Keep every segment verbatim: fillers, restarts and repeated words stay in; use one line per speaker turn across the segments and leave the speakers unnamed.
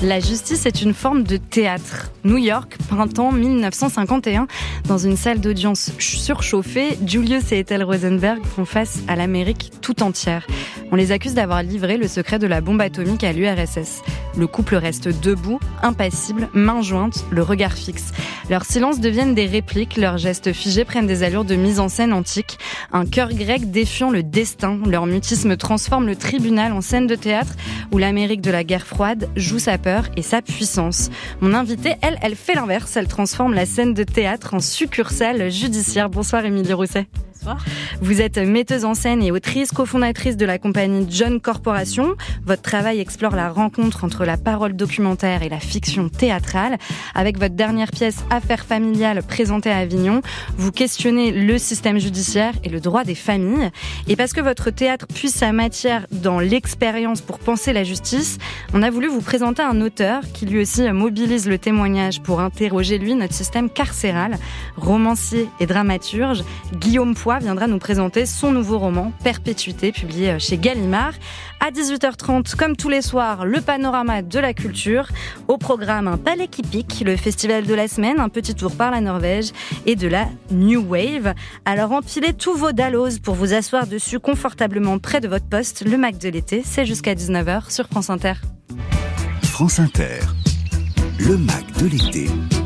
La justice est une forme de théâtre. New York, printemps dix-neuf cent cinquante et un, dans une salle d'audience surchauffée, Julius et Ethel Rosenberg font face à l'Amérique tout entière. On les accuse d'avoir livré le secret de la bombe atomique à l'U R S S. Le couple reste debout, impassible, mains jointes, le regard fixe. Leurs silences deviennent des répliques, leurs gestes figés prennent des allures de mise en scène antique. Un chœur grec défiant le destin. Leur mutisme transforme le tribunal en scène de théâtre où l'Amérique de la guerre froide joue sa peur et sa puissance. Mon invitée, elle, elle fait l'inverse. Elle transforme la scène de théâtre en succursale judiciaire. Bonsoir Émilie Rousset.
Bonsoir.
Vous êtes metteuse en scène et autrice, cofondatrice de la compagnie John Corporation. Votre travail explore la rencontre entre la parole documentaire et la fiction théâtrale. Avec votre dernière pièce Affaires familiales présentée à Avignon, vous questionnez le système judiciaire et le droit des familles. Et parce que votre théâtre puise sa matière dans l'expérience pour penser la justice, on a voulu vous présenter un auteur qui lui aussi mobilise le témoignage pour interroger lui notre système carcéral. Romancier et dramaturge, Guillaume Poix viendra nous présenter son nouveau roman Perpétuité, publié chez Gallimard. À dix-huit heures trente, comme tous les soirs, le panorama de la culture. Au programme, un palais qui pique, le festival de la semaine, un petit tour par la Norvège et de la New Wave. Alors empilez tous vos dallos pour vous asseoir dessus confortablement près de votre poste. Le Mac de l'été, c'est jusqu'à dix-neuf heures sur France Inter.
France Inter, le Mac de l'été.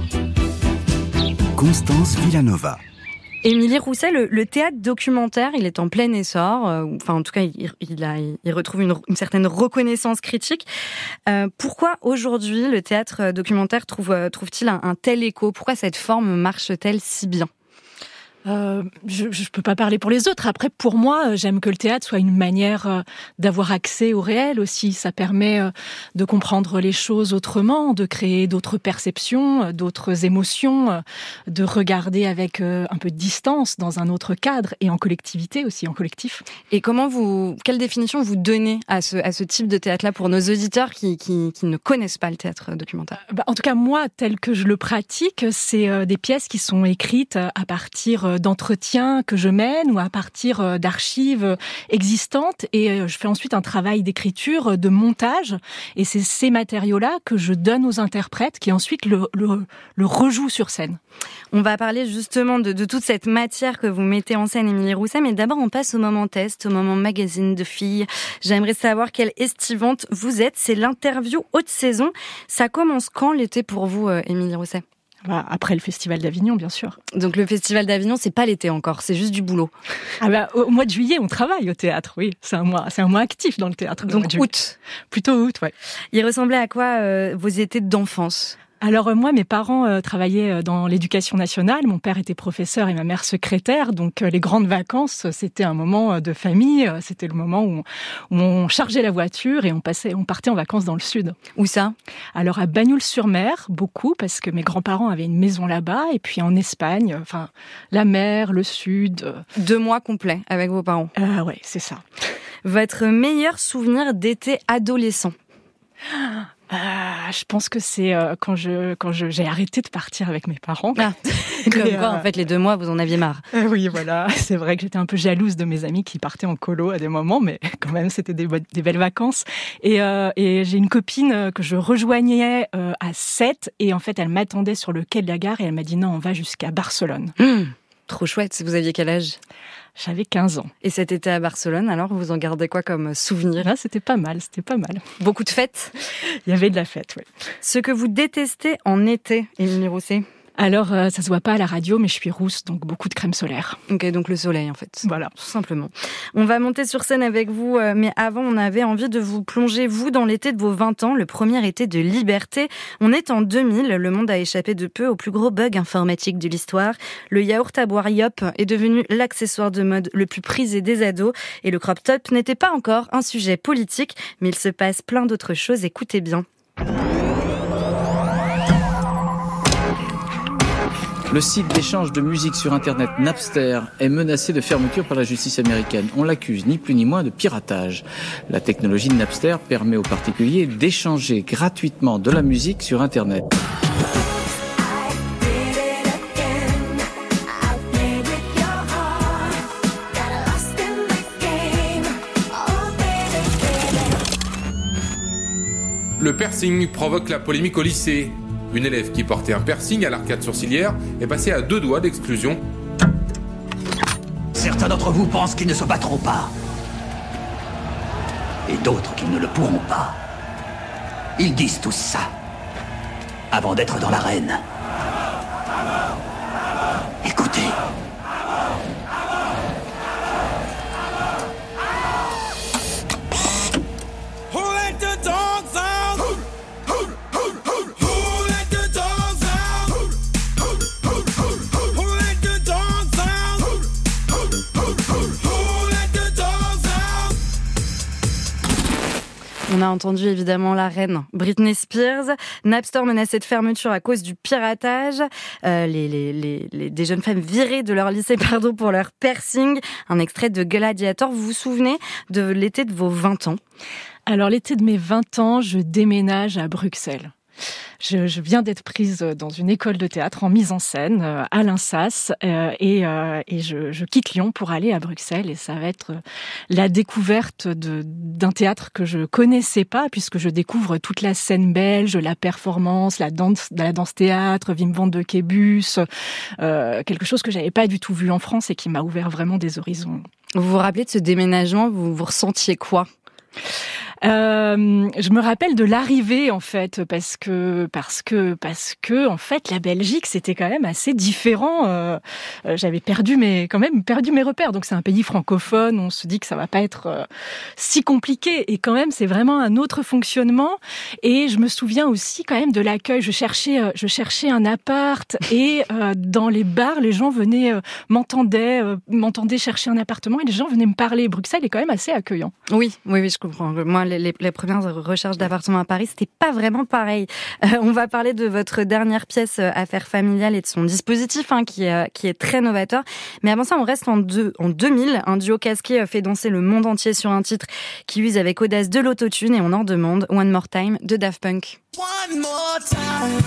Constance Villanova.
Émilie Rousset, le, le théâtre documentaire, il est en plein essor. Euh, enfin, en tout cas, il, il, a, il retrouve une, une certaine reconnaissance critique. Euh, pourquoi aujourd'hui le théâtre documentaire trouve, trouve-t-il un, un tel écho ? Pourquoi cette forme marche-t-elle si bien ?
Euh, je ne peux pas parler pour les autres. Après, pour moi, j'aime que le théâtre soit une manière euh, d'avoir accès au réel aussi. Ça permet euh, de comprendre les choses autrement, de créer d'autres perceptions, euh, d'autres émotions, euh, de regarder avec euh, un peu de distance dans un autre cadre et en collectivité aussi, en collectif.
Et comment vous, quelle définition vous donnez à ce, à ce type de théâtre-là pour nos auditeurs qui, qui, qui ne connaissent pas le théâtre documentaire ?
Bah, en tout cas, moi, tel que je le pratique, c'est euh, des pièces qui sont écrites à partir euh, d'entretiens que je mène ou à partir d'archives existantes et je fais ensuite un travail d'écriture, de montage et c'est ces matériaux-là que je donne aux interprètes qui ensuite le, le, le rejouent sur scène.
On va parler justement de, de toute cette matière que vous mettez en scène, Émilie Rousset, mais d'abord on passe au moment test, au moment magazine de filles. J'aimerais savoir quelle estivante vous êtes, c'est l'interview haute saison. Ça commence quand l'été pour vous, Émilie Rousset ?
Bah, après le Festival d'Avignon, bien sûr.
Donc le Festival d'Avignon, c'est pas l'été encore, c'est juste du boulot.
Ah bah, au mois de juillet, on travaille au théâtre, oui. C'est un mois, c'est un mois actif dans le théâtre.
Donc août.
Plutôt août, ouais.
Il ressemblait à quoi euh, vos étés d'enfance ?
Alors euh, moi, mes parents euh, travaillaient dans l'éducation nationale. Mon père était professeur et ma mère secrétaire. Donc euh, les grandes vacances, c'était un moment de famille. C'était le moment où on, où on chargeait la voiture et on passait, on partait en vacances dans le sud.
Où ça ?
Alors à Bagnols-sur-Mer, beaucoup, parce que mes grands-parents avaient une maison là-bas. Et puis en Espagne, enfin la mer, le sud. Euh...
Deux mois complets avec vos parents.
Ah ouais, c'est ça.
Votre meilleur souvenir d'été adolescent ?
Ah, je pense que c'est euh, quand je quand je j'ai arrêté de partir avec mes parents.
Ah, comme
et,
quoi,
euh,
en fait, les deux mois, vous en aviez marre.
Euh, oui, voilà. C'est vrai que j'étais un peu jalouse de mes amis qui partaient en colo à des moments, mais quand même, c'était des, bo- des belles vacances. Et, euh, et j'ai une copine que je rejoignais euh, à Sète, et en fait, elle m'attendait sur le quai de la gare, et elle m'a dit non, on va jusqu'à Barcelone.
Mmh, trop chouette. Vous aviez quel âge ?
J'avais quinze ans.
Et cet été à Barcelone, alors, vous en gardez quoi comme souvenir ?
Là, c'était pas mal, c'était pas mal.
Beaucoup de fêtes ?
Il y avait de la fête, oui.
Ce que vous détestez en été, Émilie Rousset ?
Alors, euh, ça se voit pas à la radio, mais je suis rousse, donc beaucoup de crème solaire.
Ok, donc le soleil, en fait.
Voilà.
Tout simplement. On va monter sur scène avec vous, euh, mais avant, on avait envie de vous plonger, vous, dans l'été de vos vingt ans, le premier été de liberté. On est en deux mille, le monde a échappé de peu au plus gros bug informatique de l'histoire. Le yaourt à boire Yop est devenu l'accessoire de mode le plus prisé des ados, et le crop top n'était pas encore un sujet politique, mais il se passe plein d'autres choses, écoutez bien.
Le site d'échange de musique sur Internet Napster est menacé de fermeture par la justice américaine. On l'accuse ni plus ni moins de piratage. La technologie de Napster permet aux particuliers d'échanger gratuitement de la musique sur Internet.
Le piercing provoque la polémique au lycée. Une élève qui portait un piercing à l'arcade sourcilière est passée à deux doigts d'exclusion.
Certains d'entre vous pensent qu'ils ne se battront pas. Et d'autres qu'ils ne le pourront pas. Ils disent tous ça. Avant d'être dans l'arène. Écoutez.
On a entendu évidemment la reine Britney Spears. Napster menacé de fermeture à cause du piratage. Euh, les, les, les, les, des jeunes femmes virées de leur lycée pardon, pour leur piercing. Un extrait de Gladiator. Vous vous souvenez de l'été de vos vingt ans ?
Alors l'été de mes vingt ans, je déménage à Bruxelles. Je, je viens d'être prise dans une école de théâtre en mise en scène euh, à l'Insas euh, et, euh, et je, je quitte Lyon pour aller à Bruxelles et ça va être la découverte de, d'un théâtre que je connaissais pas puisque je découvre toute la scène belge, la performance, la danse, la danse-théâtre, Wim van de Québus, euh, quelque chose que j'avais pas du tout vu en France et qui m'a ouvert vraiment des horizons.
Vous vous rappelez de ce déménagement ? Vous, vous ressentiez quoi ?
Euh, je me rappelle de l'arrivée en fait parce que parce que parce que en fait la Belgique c'était quand même assez différent. Euh, j'avais perdu mes quand même perdu mes repères. Donc c'est un pays francophone. On se dit que ça va pas être euh, si compliqué et quand même c'est vraiment un autre fonctionnement. Et je me souviens aussi quand même de l'accueil. Je cherchais euh, je cherchais un appart et euh, dans les bars les gens venaient euh, m'entendaient euh, m'entendaient chercher un appartement et les gens venaient me parler. Bruxelles est quand même assez accueillant.
Oui oui oui je comprends. Moi Les, les, les premières recherches d'appartements à Paris, c'était pas vraiment pareil. Euh, on va parler de votre dernière pièce, euh, Affaires familiales, et de son dispositif, hein, qui, est, euh, qui est très novateur. Mais avant ça, on reste en, deux, en deux mille. Un duo casqué fait danser le monde entier sur un titre qui use avec audace de l'autotune, et on en demande One More Time de Daft Punk.
One more time.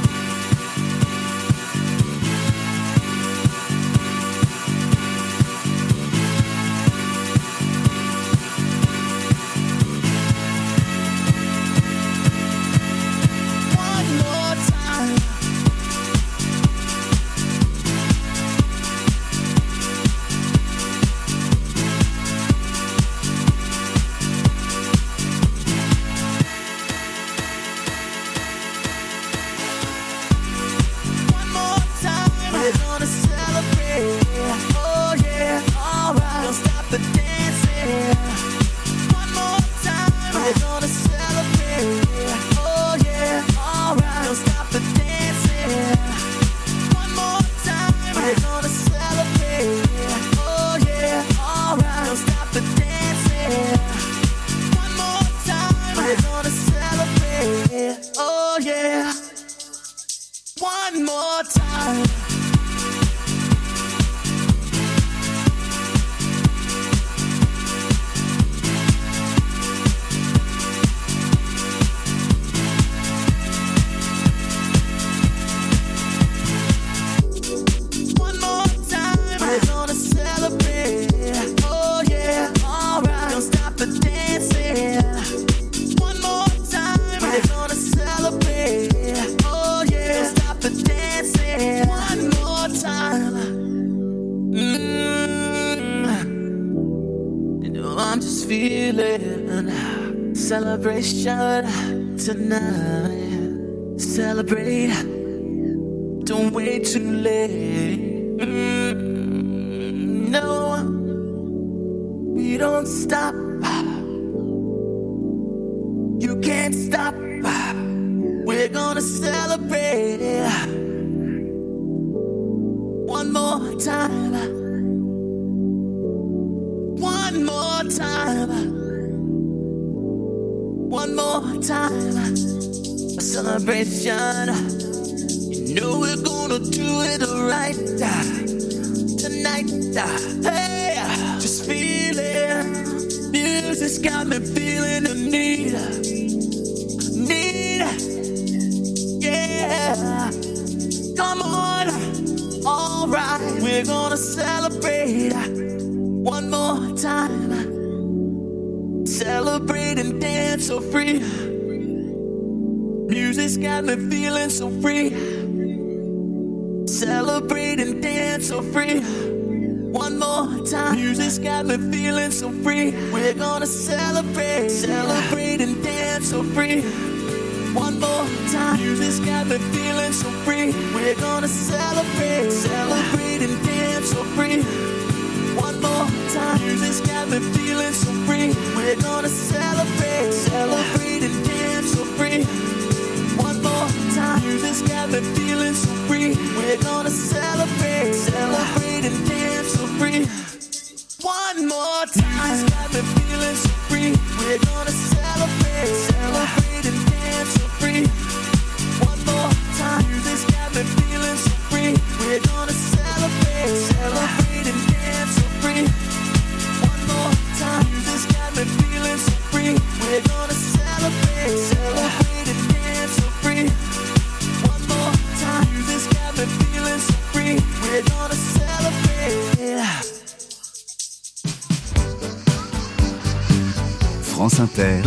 Celebration tonight. Celebrate. Don't wait too late. Mm, no, we don't stop. You can't stop. We're gonna celebrate. One more time. One more time. One more time, a celebration. You know we're gonna do it right tonight. Hey, just feel it. Music's got me feeling the need, need. Yeah, come on, all right. We're gonna celebrate one more time. Celebrate and dance so free. Music's got me feeling so free. Celebrate and dance so free. One more time. Music's got me feeling so free. We're gonna celebrate, celebrate and dance so free. One more time. Music's got me feeling so free. We're gonna celebrate, celebrate and dance so free. One more time. Music's got me feeling so free. We're gonna celebrate, celebrate and dance so free. One more time. Music's got me feeling so free. We're gonna celebrate, celebrate and dance so free. One more time. Music's got me feeling so free. We're gonna celebrate, celebrate and dance so free. One more time. Music's got me feeling so free. We're gonna celebrate, celebrate and dance so free. One more time. Music's got me feeling so free. We're gonna celebrate, celebrate and dance so free. One more time. Music's got me feeling so free. We're gonna celebrate.
France Inter,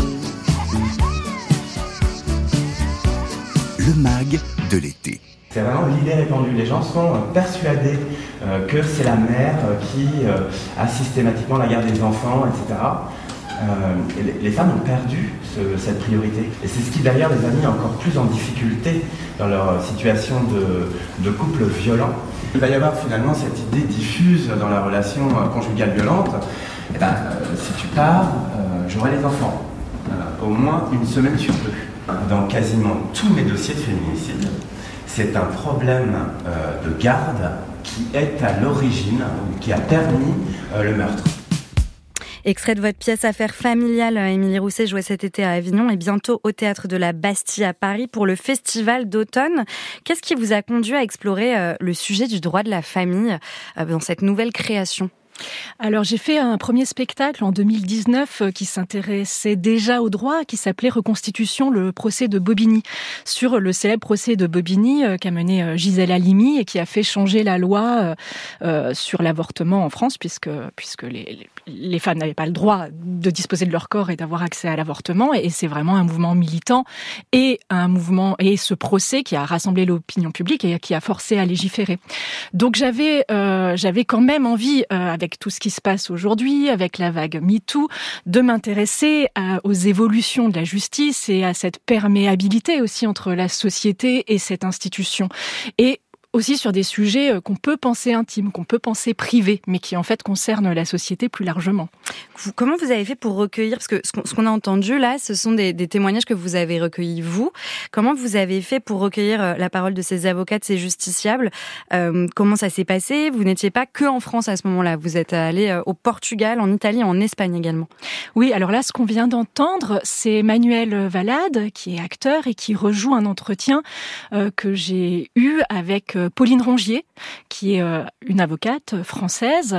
le mag de l'été.
C'est vraiment l'idée répandue. Les gens sont persuadés euh, que c'est la mère qui euh, a systématiquement la garde des enfants, et cetera. Euh, et les, les femmes ont perdu ce, cette priorité. Et c'est ce qui d'ailleurs les a mis encore plus en difficulté dans leur situation de, de couple violent. Il va y avoir finalement cette idée diffuse dans la relation conjugale violente. Eh ben, euh, si tu pars, euh, j'aurai les enfants. Euh, au moins une semaine sur deux. Dans quasiment tous mes dossiers de féminicide, c'est un problème euh, de garde qui est à l'origine, qui a permis euh, le meurtre.
Extrait de votre pièce Affaires familiales, Émilie Rousset jouait cet été à Avignon et bientôt au Théâtre de la Bastille à Paris pour le Festival d'automne. Qu'est-ce qui vous a conduit à explorer euh, le sujet du droit de la famille euh, dans cette nouvelle création ?
Alors j'ai fait un premier spectacle en deux mille dix-neuf qui s'intéressait déjà au droit, qui s'appelait Reconstitution, le procès de Bobigny, sur le célèbre procès de Bobigny qu'a mené Gisèle Halimi et qui a fait changer la loi euh, sur l'avortement en France, puisque puisque les, les femmes n'avaient pas le droit de disposer de leur corps et d'avoir accès à l'avortement. Et c'est vraiment un mouvement militant et un mouvement et ce procès qui a rassemblé l'opinion publique et qui a forcé à légiférer. Donc j'avais euh, j'avais quand même envie euh, avec tout ce qui se passe aujourd'hui, avec la vague MeToo, de m'intéresser à, aux évolutions de la justice et à cette perméabilité aussi entre la société et cette institution. Et aussi sur des sujets qu'on peut penser intimes, qu'on peut penser privés, mais qui en fait concernent la société plus largement.
Vous, comment vous avez fait pour recueillir, parce que ce qu'on, ce qu'on a entendu là, ce sont des, des témoignages que vous avez recueillis vous. Comment vous avez fait pour recueillir la parole de ces avocats, de ces justiciables ? euh, Comment ça s'est passé ? Vous n'étiez pas que en France à ce moment-là, vous êtes allé au Portugal, en Italie, en Espagne également.
Oui, alors là, ce qu'on vient d'entendre, c'est Manuel Valade, qui est acteur et qui rejoue un entretien euh, que j'ai eu avec Pauline Rongier, qui est euh, une avocate française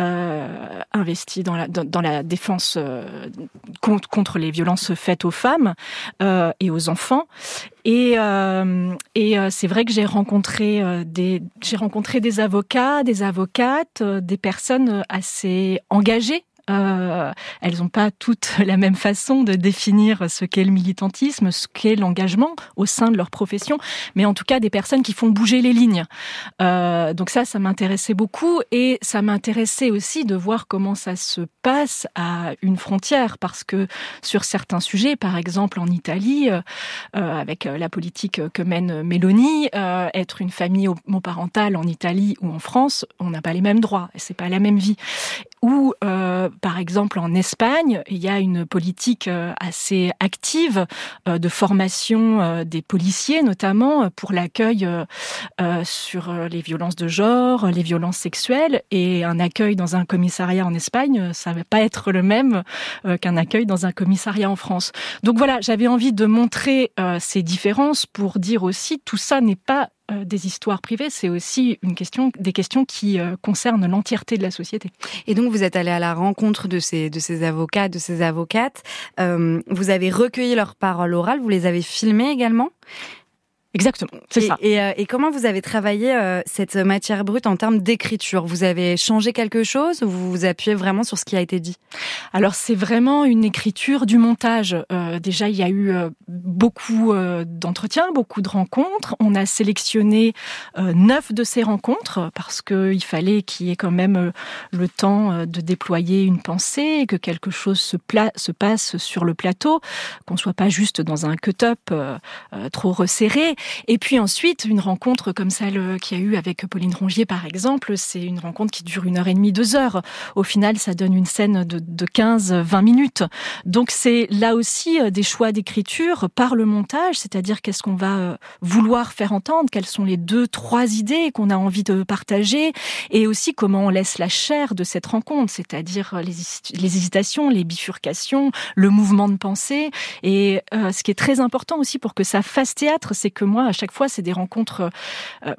euh, investie dans la, dans, dans la défense euh, contre, contre les violences faites aux femmes euh, et aux enfants. Et, euh, et euh, c'est vrai que j'ai rencontré euh, des j'ai rencontré des avocats, des avocates, euh, des personnes assez engagées. Euh, elles n'ont pas toutes la même façon de définir ce qu'est le militantisme, ce qu'est l'engagement au sein de leur profession, mais en tout cas des personnes qui font bouger les lignes. Euh, donc ça, ça m'intéressait beaucoup et ça m'intéressait aussi de voir comment ça se passe à une frontière, parce que sur certains sujets, par exemple en Italie, euh, avec la politique que mène Meloni, euh, être une famille homoparentale en Italie ou en France, on n'a pas les mêmes droits, et c'est pas la même vie. Ou euh, par exemple en Espagne, il y a une politique assez active de formation des policiers, notamment pour l'accueil sur les violences de genre, les violences sexuelles, et un accueil dans un commissariat en Espagne, ça va pas être le même qu'un accueil dans un commissariat en France. Donc voilà, j'avais envie de montrer ces différences pour dire aussi tout ça n'est pas des histoires privées, c'est aussi une question, des questions qui euh, concernent l'entièreté de la société.
Et donc vous êtes allé à la rencontre de ces, de ces avocats, de ces avocates. Euh, vous avez recueilli leurs paroles orales, vous les avez filmées également ?
Exactement, c'est
et,
ça.
Et, euh, et comment vous avez travaillé euh, cette matière brute en termes d'écriture ? Vous avez changé quelque chose ou vous vous appuyez vraiment sur ce qui a été dit ?
Alors c'est vraiment une écriture du montage. Euh, déjà il y a eu euh, beaucoup euh, d'entretiens, beaucoup de rencontres. On a sélectionné euh, neuf de ces rencontres parce qu'il fallait qu'il y ait quand même euh, le temps euh, de déployer une pensée, que quelque chose se, pla- se passe sur le plateau, qu'on soit pas juste dans un cut-up euh, euh, trop resserré. Et puis ensuite, une rencontre comme celle qu'il y a eu avec Pauline Rongier, par exemple, c'est une rencontre qui dure une heure et demie, deux heures. Au final, ça donne une scène de, de quinze à vingt minutes. Donc c'est là aussi des choix d'écriture par le montage, c'est-à-dire qu'est-ce qu'on va vouloir faire entendre, quelles sont les deux, trois idées qu'on a envie de partager, et aussi comment on laisse la chair de cette rencontre, c'est-à-dire les, les hésitations, les bifurcations, le mouvement de pensée. Et euh, ce qui est très important aussi pour que ça fasse théâtre, c'est que moi, à chaque fois, c'est des rencontres euh,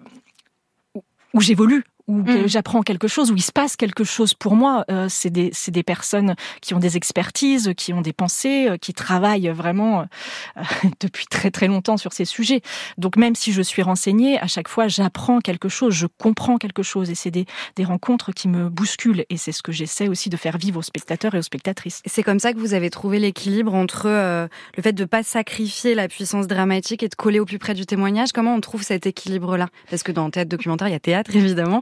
où, où j'évolue, où mmh. j'apprends quelque chose, où il se passe quelque chose pour moi. Euh, c'est des, c'est des personnes qui ont des expertises, qui ont des pensées, euh, qui travaillent vraiment euh, depuis très très longtemps sur ces sujets. Donc même si je suis renseignée, à chaque fois, j'apprends quelque chose, je comprends quelque chose. Et c'est des, des rencontres qui me bousculent. Et c'est ce que j'essaie aussi de faire vivre aux spectateurs et aux spectatrices.
C'est comme ça que vous avez trouvé l'équilibre entre euh, le fait de ne pas sacrifier la puissance dramatique et de coller au plus près du témoignage. Comment on trouve cet équilibre-là ? Parce que dans le théâtre documentaire, il y a théâtre, évidemment.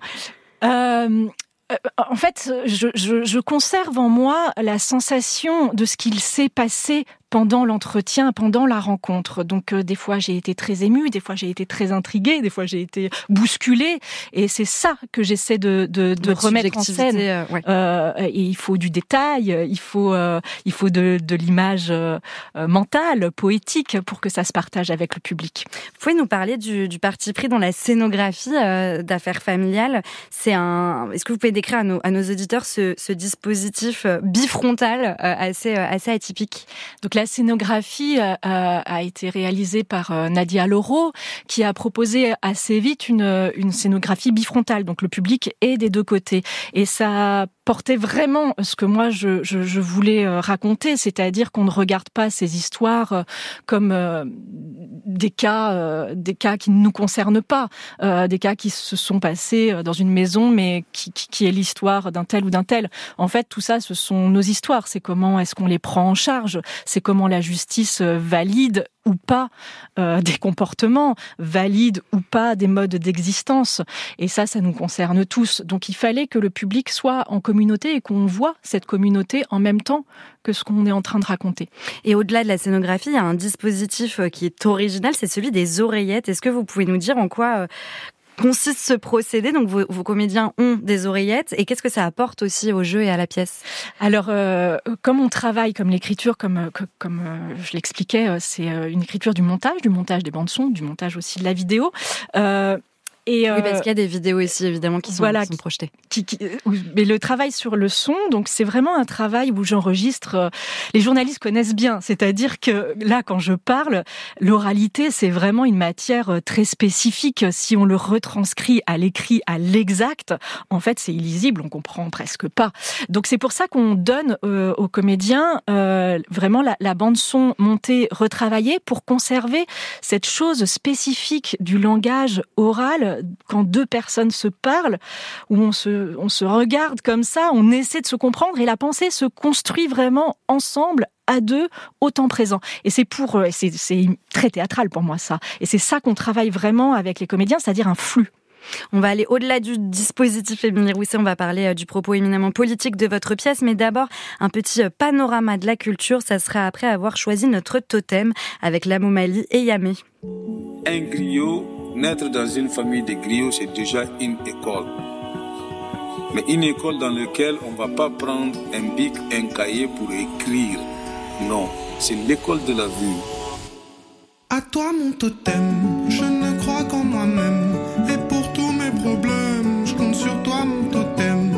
Euh, en fait, je, je, je conserve en moi la sensation de ce qu'il s'est passé pendant l'entretien, pendant la rencontre. Donc euh, des fois j'ai été très émue, des fois j'ai été très intriguée, des fois j'ai été bousculée, et c'est ça que j'essaie de, de, de remettre en scène.
Euh, ouais.
euh, et il faut du détail, il faut euh, il faut de, de l'image euh, mentale, poétique, pour que ça se partage avec le public.
Vous pouvez nous parler du, du parti pris dans la scénographie euh, d'Affaires familiales. C'est un. Est-ce que vous pouvez décrire à nos, à nos auditeurs ce, ce dispositif bifrontal euh, assez euh, assez atypique ?
Donc la scénographie euh, a été réalisée par euh, Nadia Laureau, qui a proposé assez vite une, une scénographie bifrontale. Donc le public est des deux côtés. Et ça portait vraiment ce que moi je, je, je voulais raconter, c'est-à-dire qu'on ne regarde pas ces histoires comme euh, des cas, euh, des cas qui ne nous concernent pas, euh, des cas qui se sont passés dans une maison, mais qui, qui, qui est l'histoire d'un tel ou d'un tel. En fait, tout ça, ce sont nos histoires. C'est comment est-ce qu'on les prend en charge. C'est comment la justice valide ou pas euh, des comportements, valide ou pas des modes d'existence. Et ça, ça nous concerne tous. Donc il fallait que le public soit en communauté et qu'on voit cette communauté en même temps que ce qu'on est en train de raconter.
Et au-delà de la scénographie, il y a un dispositif qui est original, c'est celui des oreillettes. Est-ce que vous pouvez nous dire en quoi euh, consiste ce procédé? Donc vos, vos comédiens ont des oreillettes, et qu'est-ce que ça apporte aussi au jeu et à la pièce?
Alors, euh, comme on travaille, comme l'écriture, comme, comme, comme euh, je l'expliquais, c'est une écriture du montage, du montage des bandes son, du montage aussi de la vidéo. Euh, Et
oui, parce qu'il y a des vidéos ici, évidemment, qui sont,
voilà,
qui sont projetées.
Qui, qui, mais le travail sur le son, donc c'est vraiment un travail où j'enregistre. Euh, les journalistes connaissent bien, c'est-à-dire que là, quand je parle, l'oralité, c'est vraiment une matière très spécifique. Si on le retranscrit à l'écrit, à l'exact, en fait, c'est illisible, on comprend presque pas. Donc c'est pour ça qu'on donne euh, aux comédiens euh, vraiment la, la bande son montée, retravaillée, pour conserver cette chose spécifique du langage oral. Quand deux personnes se parlent, où on se, on se regarde comme ça, on essaie de se comprendre, et la pensée se construit vraiment ensemble, à deux, au temps présent. Et c'est pour, c'est, c'est très théâtral pour moi, ça. Et c'est ça qu'on travaille vraiment avec les comédiens, c'est-à-dire un flux.
On va aller au-delà du dispositif, Émilie Rouisset, on va parler du propos éminemment politique de votre pièce, mais d'abord un petit panorama de la culture, ça sera après avoir choisi notre totem avec l'Amomali et Yamé.
Un griot, naître dans une famille de griots, c'est déjà une école. Mais une école dans laquelle on ne va pas prendre un bic, un cahier pour écrire. Non, c'est l'école de la vue.
À toi mon totem, je ne crois qu'en moi-même. Et pour tous mes problèmes, je compte sur toi mon totem.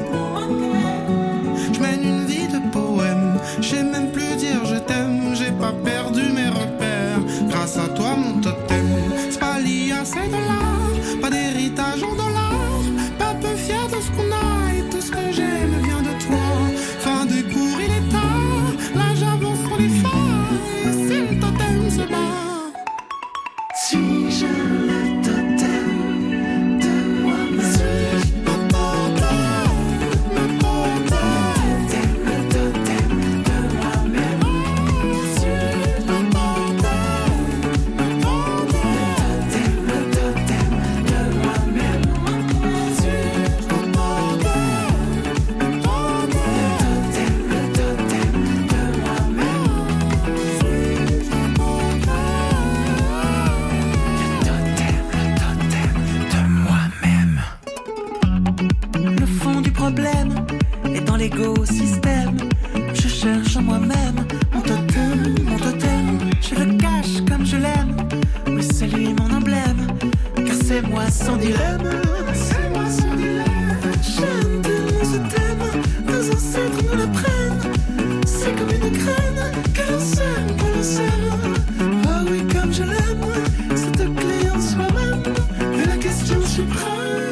Je mène une vie de poème, je sais même plus dire je t'aime. J'ai pas perdu mes repères, grâce à toi mon totem. C'est pas lié à ces dollars, pas d'héritage en dollars. Pas peu fier de ce qu'on a, et tout ce que j'aime vient de toi. Fin de cours, il est tard, là j'avance sur les phares. Et si le totem se bat, si
l'écosystème. Je cherche en moi-même mon totem, mon totem. Je le cache comme je l'aime, mais c'est lui mon emblème, car c'est moi son dilemme. C'est moi son dilemme. J'aime tellement ce thème, nos ancêtres nous l'apprennent. C'est comme une graine que l'on sème, que l'on sème. Oh oui, comme je l'aime, cette clé en soi-même est la question suprême.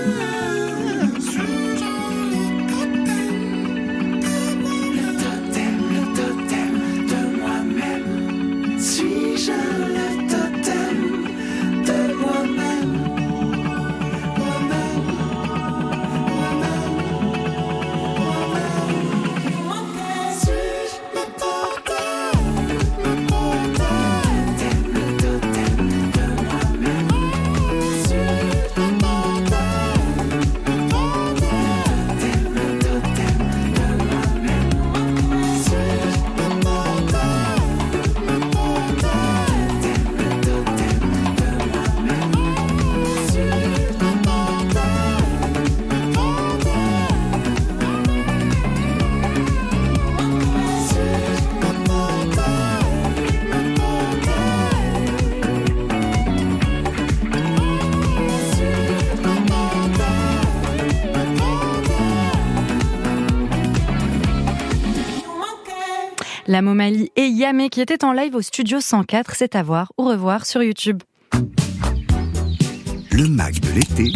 La Momali et Yamé qui étaient en live au studio cent quatre, c'est à voir ou revoir sur YouTube.
Le Mac de l'été.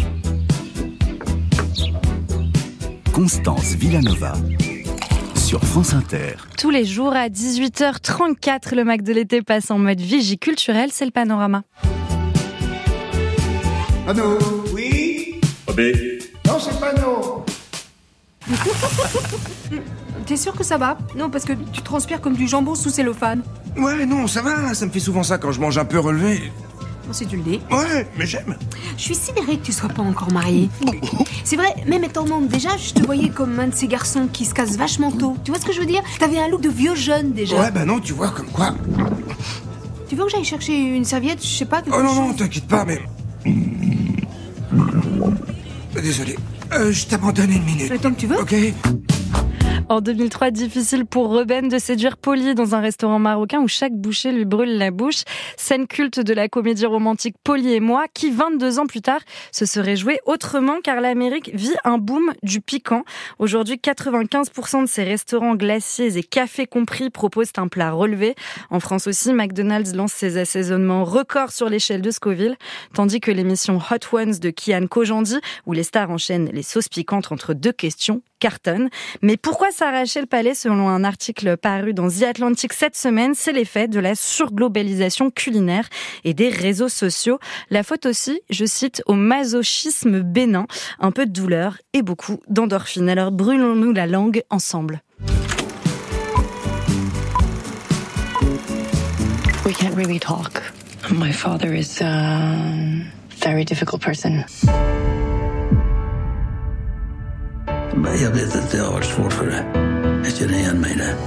Constance Villanova sur France Inter.
Tous les jours à dix-huit heures trente-quatre, le Mac de l'été passe en mode vigie culturelle, c'est le panorama.
Pano. Oui. Obé. Non, c'est Pano.
T'es sûr que ça va? Non, parce que tu transpires comme du jambon sous cellophane.
Ouais, non, ça va, ça me fait souvent ça quand je mange un peu relevé.
Bon, si tu le dis.
Ouais, mais j'aime.
Je suis sidérée que tu sois pas encore marié. C'est vrai, même étant membre, déjà, je te voyais comme un de ces garçons qui se cassent vachement tôt. Tu vois ce que je veux dire? T'avais un look de vieux jeune, déjà.
Ouais, bah non, tu vois, comme quoi.
Tu veux que j'aille chercher une serviette? Je sais pas, quelque
Oh non,
chose.
non, t'inquiète pas, mais... Désolé, euh, je t'abandonne une minute.
Le temps que tu veux.
Ok.
En deux mille trois, difficile pour Reuben de séduire Polly dans un restaurant marocain où chaque bouchée lui brûle la bouche. Scène culte de la comédie romantique Polly et moi, qui vingt-deux ans plus tard se serait jouée autrement car l'Amérique vit un boom du piquant. Aujourd'hui, quatre-vingt-quinze pour cent de ses restaurants glaciers et cafés compris proposent un plat relevé. En France aussi, McDonald's lance ses assaisonnements records sur l'échelle de Scoville, tandis que l'émission Hot Ones de Kian Kojandi, où les stars enchaînent les sauces piquantes entre deux questions, cartonne. Mais pourquoi s'arracher le palais? Selon un article paru dans The Atlantic cette semaine, c'est l'effet de la surglobalisation culinaire et des réseaux sociaux. La faute aussi, je cite, au masochisme bénin, un peu de douleur et beaucoup d'endorphines. Alors brûlons-nous la langue ensemble.
We can't really talk. My father is a very difficult person.
Jag vet att det har varit svårt för dig. Jag känner igen mig där.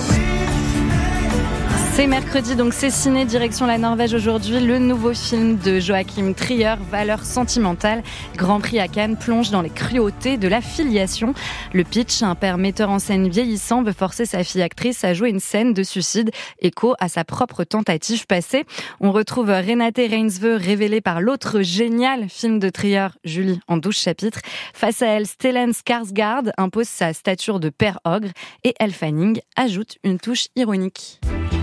C'est mercredi, donc c'est ciné, direction la Norvège aujourd'hui. Le nouveau film de Joachim Trier, Valeurs sentimentales, Grand Prix à Cannes, plonge dans les cruautés de la filiation. Le pitch, un père metteur en scène vieillissant veut forcer sa fille actrice à jouer une scène de suicide, écho à sa propre tentative passée. On retrouve Renate Reinsve, révélée par l'autre génial film de Trier, Julie, en douze chapitres. Face à elle, Stellan Skarsgård impose sa stature de père ogre et Elle Fanning ajoute une touche ironique.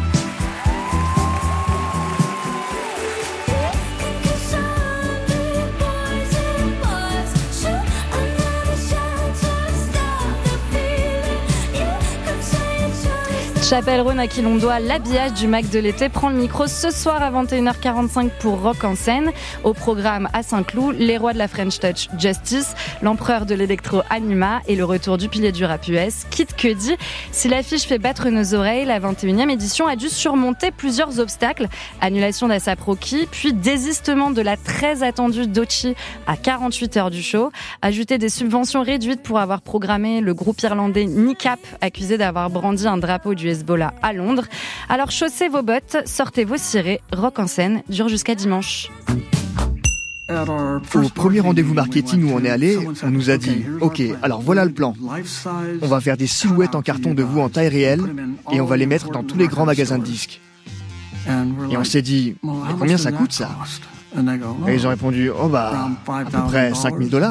Chapelle Rhône, à qui l'on doit l'habillage du Mac de l'été, prend le micro ce soir à vingt et une heures quarante-cinq pour Rock en scène. Au programme à Saint-Cloud, les rois de la French Touch, Justice, l'empereur de l'électro, Anima, et le retour du pilier du rap U S, Kid Cudi. Si l'affiche fait battre nos oreilles, la vingt et unième édition a dû surmonter plusieurs obstacles. Annulation d'A$ap Rocky, puis désistement de la très attendue Doechii à quarante-huit heures du show. Ajouter des subventions réduites pour avoir programmé le groupe irlandais Niqab, accusé d'avoir brandi un drapeau du Hezbollah à Londres. Alors chaussez vos bottes, sortez vos cirés, Rock en scène dure jusqu'à dimanche.
Au premier rendez-vous marketing où on est allé, on nous a dit « Ok, alors voilà le plan. On va faire des silhouettes en carton de vous en taille réelle et on va les mettre dans tous les grands magasins de disques. » Et on s'est dit « Mais combien ça coûte ça ?» Et ils ont répondu « Oh bah, à peu près cinq mille dollars. »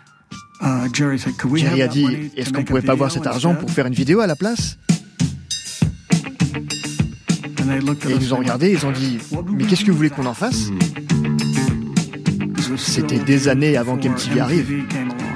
Jerry a dit « Est-ce qu'on pourrait pas avoir cet argent pour faire une vidéo à la place ?» Et ils nous ont regardé, ils ont dit « Mais qu'est-ce que vous voulez qu'on en fasse ?» C'était des années avant qu'M T V arrive.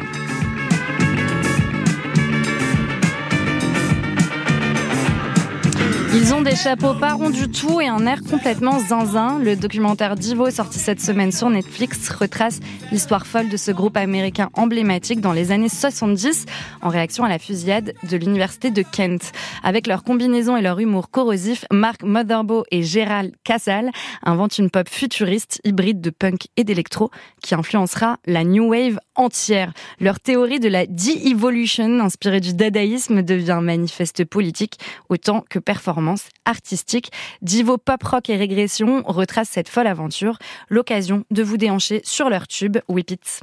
Ils ont des chapeaux pas ronds du tout et un air complètement zinzin. Le documentaire Devo, sorti cette semaine sur Netflix, retrace l'histoire folle de ce groupe américain emblématique dans les années soixante-dix, en réaction à la fusillade de l'université de Kent. Avec leur combinaison et leur humour corrosif, Mark Mothersbaugh et Gérald Casale inventent une pop futuriste, hybride de punk et d'électro, qui influencera la new wave entière. Leur théorie de la de-evolution, inspirée du dadaïsme, devient manifeste politique, autant que performance artistique. Devo Pop Rock et Régression retrace cette folle aventure, l'occasion de vous déhancher sur leur tube Whip It.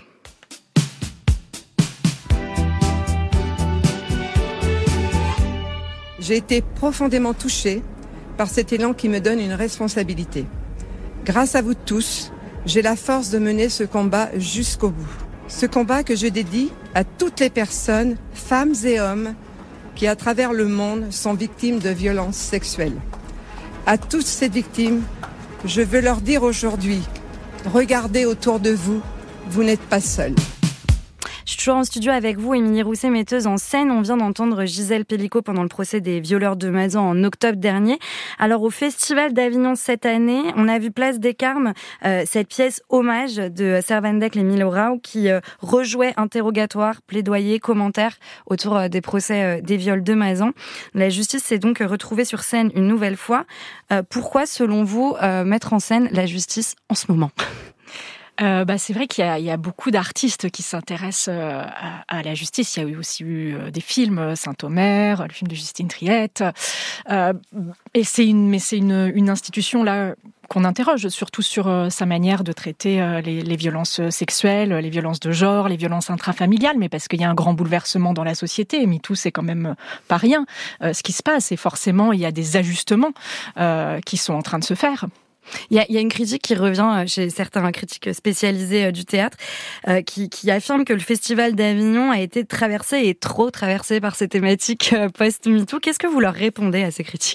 J'ai été profondément touchée par cet élan qui me donne une responsabilité. Grâce à vous tous, j'ai la force de mener ce combat jusqu'au bout. Ce combat que je dédie à toutes les personnes, femmes et hommes, qui à travers le monde sont victimes de violences sexuelles. À toutes ces victimes, je veux leur dire aujourd'hui, regardez autour de vous, vous n'êtes pas seuls.
Je suis toujours en studio avec vous, Émilie Rousset, metteuse en scène. On vient d'entendre Gisèle Pellicot pendant le procès des violeurs de Mazan en octobre dernier. Alors, au Festival d'Avignon cette année, on a vu Place des Carmes, euh, cette pièce hommage de Servandec et Milorau qui euh, rejouait interrogatoires, plaidoyers, commentaires autour euh, des procès euh, des viols de Mazan. La justice s'est donc retrouvée sur scène une nouvelle fois. Euh, pourquoi, selon vous, euh, mettre en scène la justice en ce moment ?
Euh, bah, c'est vrai qu'il y a, il y a beaucoup d'artistes qui s'intéressent euh, à, à la justice. Il y a eu aussi eu euh, des films, Saint-Omer, le film de Justine Triette. Euh, et c'est une, mais c'est une, une institution là qu'on interroge, surtout sur euh, sa manière de traiter euh, les, les violences sexuelles, les violences de genre, les violences intrafamiliales, mais parce qu'il y a un grand bouleversement dans la société. MeToo, c'est quand même pas rien. Euh, ce qui se passe, et forcément, il y a des ajustements euh, qui sont en train de se faire.
Il y a, il y a une critique qui revient chez certains critiques spécialisés du théâtre euh, qui, qui affirme que le Festival d'Avignon a été traversé et trop traversé par ces thématiques post-MeToo. Qu'est-ce que vous leur répondez à ces critiques ?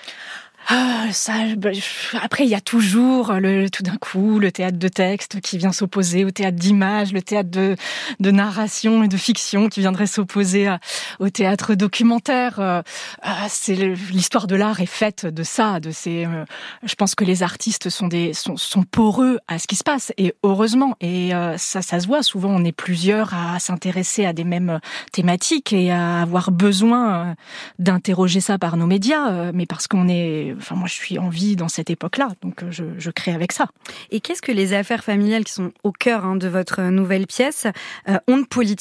Ah, ça, bah, après, il y a toujours le, tout d'un coup le théâtre de texte qui vient s'opposer au théâtre d'image, le théâtre de, de narration et de fiction qui viendrait s'opposer à, au théâtre documentaire. Euh, c'est le, l'histoire de l'art est faite de ça, de ces. Euh, je pense que les artistes sont des sont, sont poreux à ce qui se passe et heureusement. Et euh, ça, ça se voit. Souvent, on est plusieurs à s'intéresser à des mêmes thématiques et à avoir besoin d'interroger ça par nos médias, euh, mais parce qu'on est Enfin, moi, je suis en vie dans cette époque-là, donc je, je crée avec ça.
Et qu'est-ce que les affaires familiales qui sont au cœur hein, de votre nouvelle pièce euh, ont de politique ?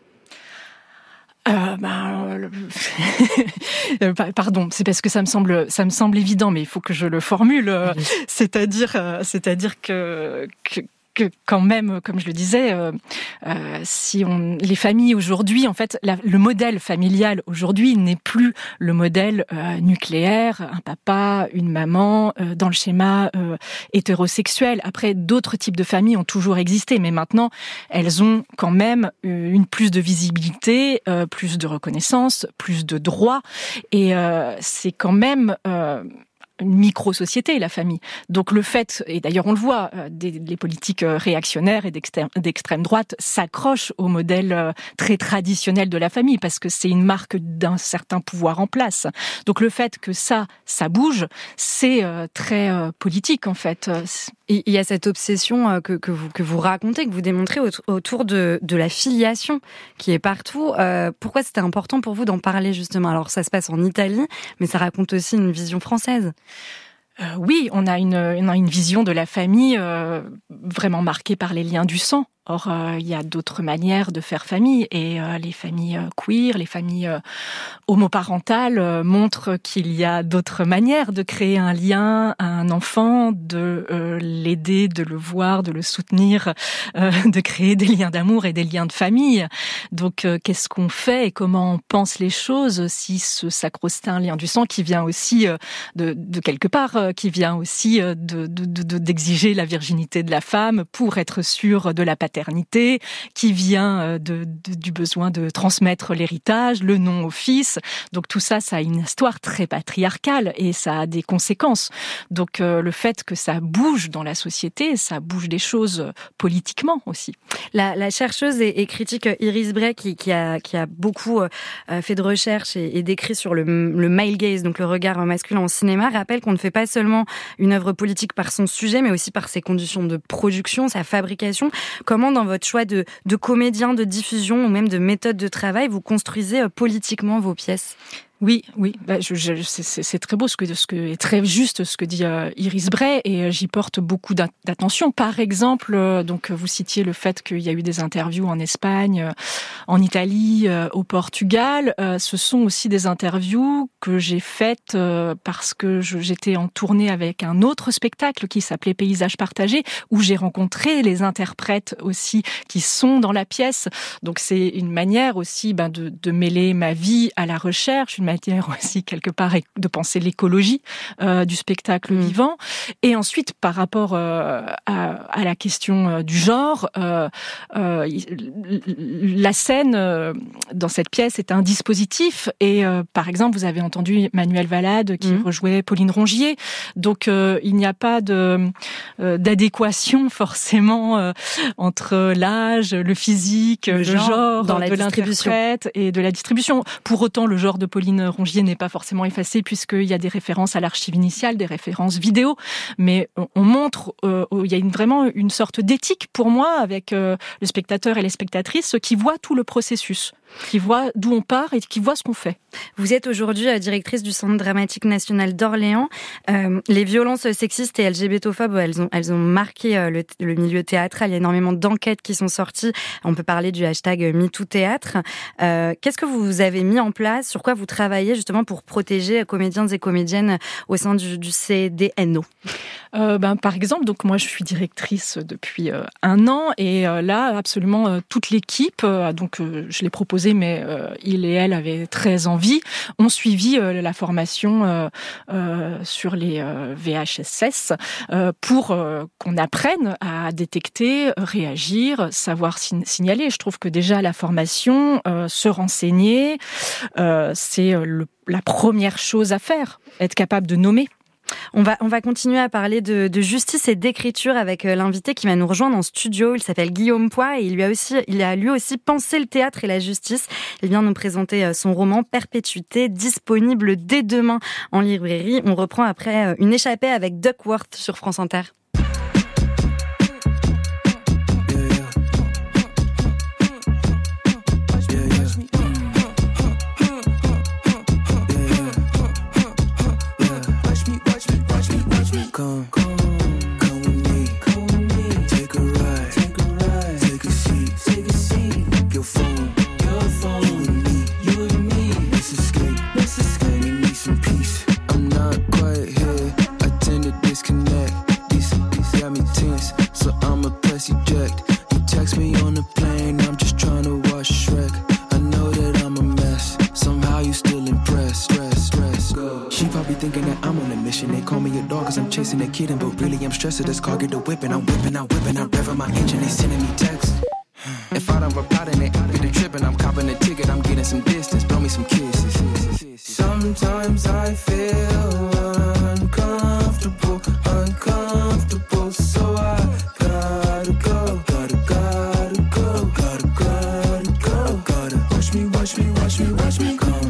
Euh, ben, euh, pardon, c'est parce que ça me semble, ça me semble évident, mais il faut que je le formule. Euh, c'est-à-dire, euh, c'est-à-dire que, que que quand même, comme je le disais, euh, euh, si on, les familles aujourd'hui, en fait, la, le modèle familial aujourd'hui n'est plus le modèle euh, nucléaire, un papa, une maman, euh, dans le schéma euh, hétérosexuel. Après, d'autres types de familles ont toujours existé, mais maintenant, elles ont quand même une plus de visibilité, euh, plus de reconnaissance, plus de droits, et euh, c'est quand même euh, une micro-société, la famille. Donc le fait, et d'ailleurs on le voit, des, les politiques réactionnaires et d'extrême, d'extrême droite s'accrochent au modèle très traditionnel de la famille parce que c'est une marque d'un certain pouvoir en place. Donc le fait que ça, ça bouge, c'est très politique en fait.
Il y a cette obsession que, que, vous, que vous racontez, que vous démontrez autour de, de la filiation qui est partout. Euh, pourquoi c'était important pour vous d'en parler justement ? Alors ça se passe en Italie, mais ça raconte aussi une vision française.
Euh, oui, on a une, on a une vision de la famille euh, vraiment marquée par les liens du sang. Or, euh, il y a d'autres manières de faire famille et euh, les familles euh, queer, les familles euh, homoparentales euh, montrent qu'il y a d'autres manières de créer un lien à un enfant, de euh, l'aider, de le voir, de le soutenir, euh, de créer des liens d'amour et des liens de famille. Donc, euh, qu'est-ce qu'on fait et comment on pense les choses si ce sacro-saint lien du sang qui vient aussi euh, de, de quelque part, euh, qui vient aussi euh, de, de, de, d'exiger la virginité de la femme pour être sûr de la paternité, qui vient euh, de, de, du besoin de transmettre l'héritage, le nom au fils. Donc tout ça, ça a une histoire très patriarcale et ça a des conséquences. Donc euh, le fait que ça bouge dans la société, ça bouge des choses politiquement aussi.
La, la chercheuse et, et critique Iris Bray, qui, qui, a, qui a beaucoup euh, fait de recherches et, et d'écrits sur le, le male gaze, donc le regard masculin en cinéma, rappelle qu'on ne fait pas seulement une œuvre politique par son sujet, mais aussi par ses conditions de production, sa fabrication. Comment, dans votre choix de, de comédien, de diffusion ou même de méthode de travail, vous construisez euh, politiquement vos pièces ?
Oui, oui, bah, je, je, c'est, c'est très beau ce que, ce que est très juste ce que dit euh, Iris Bray et euh, j'y porte beaucoup d'attention. Par exemple, euh, donc vous citiez le fait qu'il y a eu des interviews en Espagne, euh, en Italie, euh, au Portugal. Euh, ce sont aussi des interviews que j'ai faites euh, parce que je, j'étais en tournée avec un autre spectacle qui s'appelait Paysages partagés, où j'ai rencontré les interprètes aussi qui sont dans la pièce. Donc c'est une manière aussi ben, de, de mêler ma vie à la recherche, une manière aussi quelque part de penser l'écologie euh, du spectacle mmh. vivant. Et ensuite, par rapport euh, à, à la question euh, du genre, euh, euh, la scène euh, dans cette pièce est un dispositif. Et euh, par exemple, vous avez entendu Manuel Valade qui mmh. rejouait Pauline Rongier. Donc euh, il n'y a pas de euh, d'adéquation forcément euh, entre l'âge, le physique, le, le genre, genre dans la de l'interprète et de la distribution. Pour autant, le genre de Pauline Rongier n'est pas forcément effacé puisqu'il y a des références à l'archive initiale, des références vidéo, mais on, on montre, euh, il y a une, vraiment une sorte d'éthique pour moi avec euh, le spectateur et les spectatrices qui voient tout le processus, qui voient d'où on part et qui voient ce qu'on fait.
Vous êtes aujourd'hui euh, directrice du Centre dramatique national d'Orléans. Euh, les violences sexistes et L G B T phobes, elles ont, elles ont marqué euh, le, le milieu théâtral. Il y a énormément d'enquêtes qui sont sorties. On peut parler du hashtag MeTooThéâtre. Euh, qu'est-ce que vous avez mis en place? Sur quoi vous travaillez justement pour protéger comédiens et comédiennes au sein du, du C D N O?
Euh, ben, par exemple, donc moi je suis directrice depuis euh, un an et euh, là absolument euh, toute l'équipe, euh, donc euh, je l'ai proposé mais euh, il et elle avaient très envie, ont suivi euh, la formation euh, euh, sur les euh, V H S S euh, pour euh, qu'on apprenne à détecter, réagir, savoir sin- signaler. Je trouve que déjà la formation, euh, se renseigner, euh, c'est le, la première chose à faire, être capable de nommer.
On va, on va continuer à parler de, de justice et d'écriture avec l'invité qui va nous rejoindre en studio. Il s'appelle Guillaume Poix et il, lui a aussi, il a lui aussi pensé le théâtre et la justice. Il vient nous présenter son roman Perpétuité, disponible dès demain en librairie. On reprend après une échappée avec Duckworth sur France Inter.
Come, come, come with me, come with me. Take a ride, take a ride, take a seat, take a seat. Your phone, your phone. You and me, you and me. Let's escape, let's escape. We need some peace. I'm not quite here. I tend to disconnect. This, this got me tense, so I'ma press eject. You text me on the plane, I'm just trying to watch Shrek. I know that I'm a mess. Somehow you still impressed. Stress, stress. Go. She probably thinking that I'm on a mission. They call me a dog cause I'm chasing a kitten, but really I'm stressed at this car, get the whipping. I'm whipping, I'm whipping, I'm revving my engine, they sending me texts. If I don't reply then they get the tripping, I'm copping a ticket, I'm getting some distance, blow me some kisses. Sometimes I feel uncomfortable, uncomfortable, so I gotta go, gotta, gotta go, gotta, gotta go, gotta watch me, watch me, watch me, watch me come.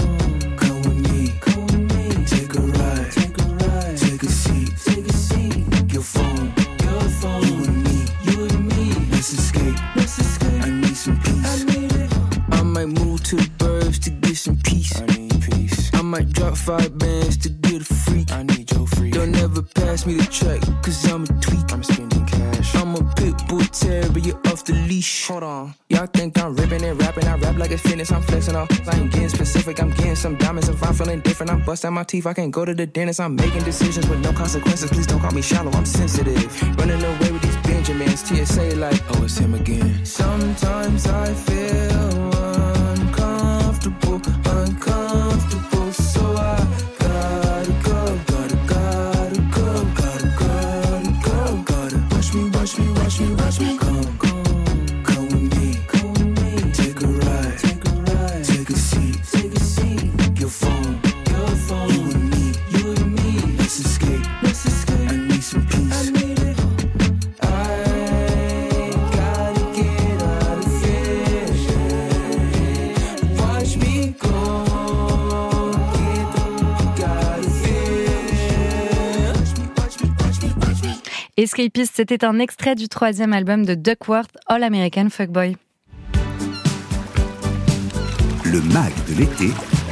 Might drop five bands to get a freak. I need your freak. Don't ever pass me the track, cause I'm a tweak. I'm spending cash. I'm a pit bull terrier, you off the leash. Hold on, y'all think I'm ripping and rapping. I rap like it's fitness, I'm flexing off. I ain't getting specific, I'm getting some diamonds. If I'm feeling different, I'm busting my teeth. I can't go to the dentist, I'm making decisions with no consequences. Please don't call me shallow, I'm sensitive. Running away with these Benjamins, T S A like, oh, it's him again. Sometimes I feel uncomfortable, uncomfortable, so I gotta go, gotta, gotta go, gotta, gotta go, gotta. Watch me, watch me, watch me, watch me, come, come, come with me, come with me. Take a ride, take a ride, take a seat, take a seat. Your phone, your phone. You and me, you and me. Let's escape, let's escape. I need some peace. I need it. I gotta get out of here. Watch me go. Get out of here. Watch me, watch me, watch me, watch me.
Escapist, c'était un extrait du troisième album de Duckworth, All American Fuckboy.
Le mag de l'été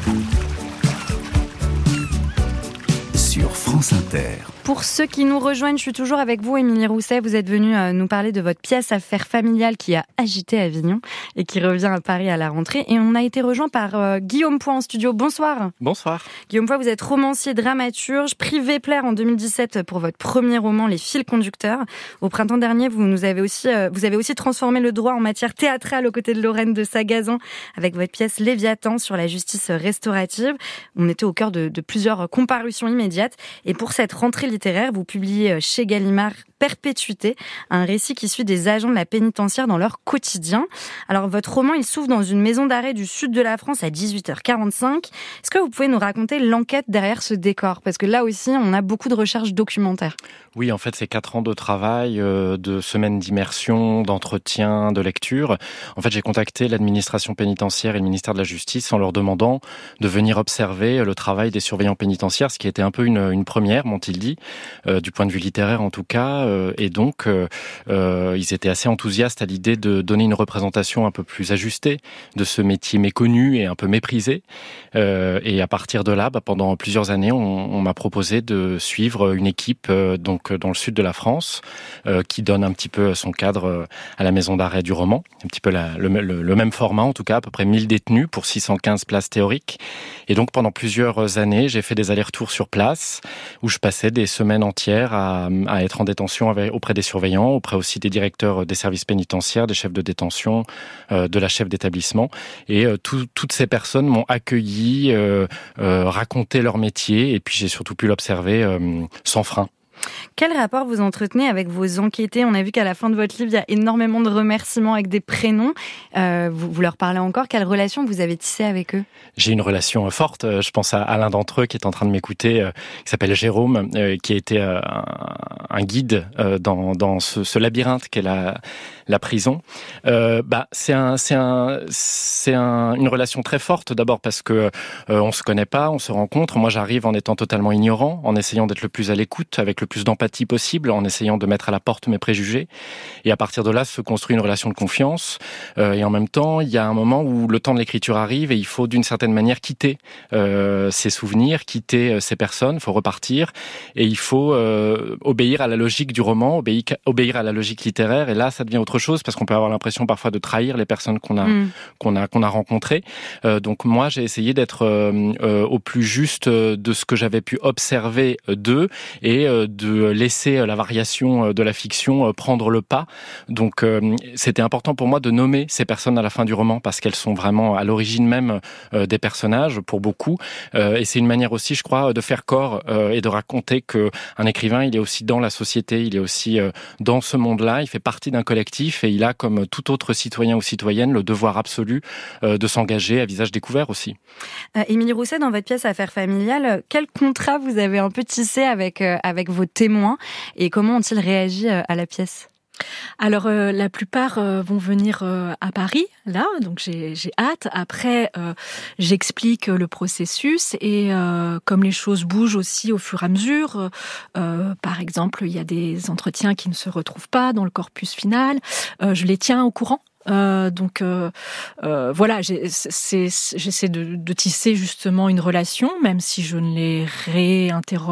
sur France Inter.
Pour ceux qui nous rejoignent, je suis toujours avec vous, Émilie Rousset. Vous êtes venue nous parler de votre pièce Affaires familiales qui a agité Avignon et qui revient à Paris à la rentrée. Et on a été rejoint par euh, Guillaume Poix en studio. Bonsoir.
Bonsoir.
Guillaume Poix, vous êtes romancier, dramaturge, prix Vepler en deux mille dix-sept pour votre premier roman Les fils conducteurs. Au printemps dernier, vous nous avez aussi, euh, vous avez aussi transformé le droit en matière théâtrale aux côtés de Lorraine de Sagazan avec votre pièce Léviathan sur la justice restaurative. On était au cœur de, de plusieurs comparutions immédiates. Et pour cette rentrée littéraire, vous publiez chez Gallimard Perpétuité, un récit qui suit des agents de la pénitentiaire dans leur quotidien. Alors, votre roman, il s'ouvre dans une maison d'arrêt du sud de la France à dix-huit heures quarante-cinq. Est-ce que vous pouvez nous raconter l'enquête derrière ce décor ? Parce que là aussi, on a beaucoup de recherches documentaires.
Oui, en fait, c'est quatre ans de travail, euh, de semaines d'immersion, d'entretien, de lecture. En fait, j'ai contacté l'administration pénitentiaire et le ministère de la Justice en leur demandant de venir observer le travail des surveillants pénitentiaires, ce qui était un peu une, une première, m'ont-ils dit, euh, du point de vue littéraire en tout cas. Euh, et donc, euh, euh, ils étaient assez enthousiastes à l'idée de donner une représentation un peu plus ajustée de ce métier méconnu et un peu méprisé. Euh, et à partir de là, bah, pendant plusieurs années, on, on m'a proposé de suivre une équipe euh, donc dans le sud de la France euh, qui donne un petit peu son cadre euh, à la maison d'arrêt du roman, un petit peu la, le, le, le même format en tout cas, à peu près mille détenus pour six cent quinze places théoriques. Et donc pendant plusieurs années, j'ai fait des allers-retours sur place où je passais des semaines entières à, à être en détention avec, auprès des surveillants, auprès aussi des directeurs des services pénitentiaires, des chefs de détention, euh, de la chef d'établissement. Et euh, tout, toutes ces personnes m'ont accueilli, euh, euh, raconté leur métier et puis j'ai surtout pu l'observer euh, sans frein.
Quel rapport vous entretenez avec vos enquêtés ? On a vu qu'à la fin de votre livre, il y a énormément de remerciements avec des prénoms. Euh, vous, vous leur parlez encore ? Quelle relation vous avez tissée avec eux ?
J'ai une relation forte. Je pense à, à l'un d'entre eux qui est en train de m'écouter, euh, qui s'appelle Jérôme, euh, qui a été euh, un, un guide euh, dans, dans ce, ce labyrinthe qu'est la, la prison. Euh, bah, c'est un, c'est un, c'est un, une relation très forte. D'abord parce que euh, on se connaît pas, on se rencontre. Moi, j'arrive en étant totalement ignorant, en essayant d'être le plus à l'écoute, avec le plus d'empathie possible, en essayant de mettre à la porte mes préjugés. Et à partir de là, se construit une relation de confiance. Euh, et en même temps, il y a un moment où le temps de l'écriture arrive et il faut d'une certaine manière quitter euh, ses souvenirs, quitter euh, ces personnes. Il faut repartir et il faut euh, obéir à la logique du roman, obéir, obéir à la logique littéraire. Et là, ça devient autre chose parce qu'on peut avoir l'impression parfois de trahir les personnes qu'on a mmh. qu'on a qu'on a rencontrées. Euh, donc moi, j'ai essayé d'être euh, euh, au plus juste de ce que j'avais pu observer d'eux et euh, de laisser la variation de la fiction prendre le pas. Donc euh, c'était important pour moi de nommer ces personnes à la fin du roman parce qu'elles sont vraiment à l'origine même euh, des personnages pour beaucoup. Euh, et c'est une manière aussi, je crois, de faire corps euh, et de raconter que un écrivain, il est aussi dans la société, il est aussi euh, dans ce monde-là, il fait partie d'un collectif et il a, comme tout autre citoyen ou citoyenne, le devoir absolu euh, de s'engager à visage découvert aussi.
Euh, Émilie Rousset, dans votre pièce Affaires familiales, quel contrat vous avez un peu tissé avec, euh, avec vos témoins et comment ont-ils réagi à la pièce ?
Alors euh, la plupart euh, vont venir euh, à Paris, là, donc j'ai, j'ai hâte. Après, euh, j'explique le processus et euh, comme les choses bougent aussi au fur et à mesure, euh, par exemple, il y a des entretiens qui ne se retrouvent pas dans le corpus final, euh, je les tiens au courant. Euh, donc euh, euh, voilà, j'ai, c'est, c'est, j'essaie de, de tisser justement une relation, même si je ne les réinterroge